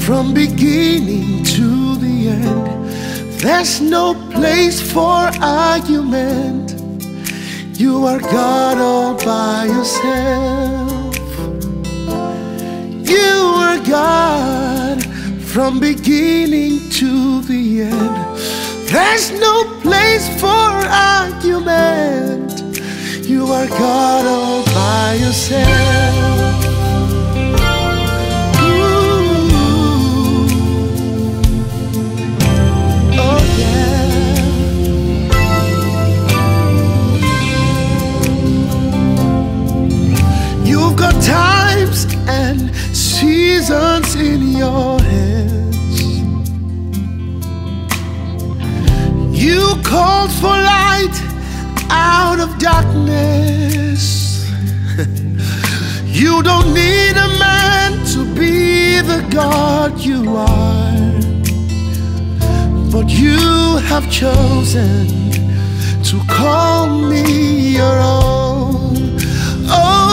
from beginning to the end. There's no place for argument. You are God all by yourself. You are God from beginning to the end. There's no place for argument. You are God all by yourself. You've got times and seasons in your hands. You called for light out of darkness. You don't need a man to be the God you are, but you have chosen to call me your own. Oh,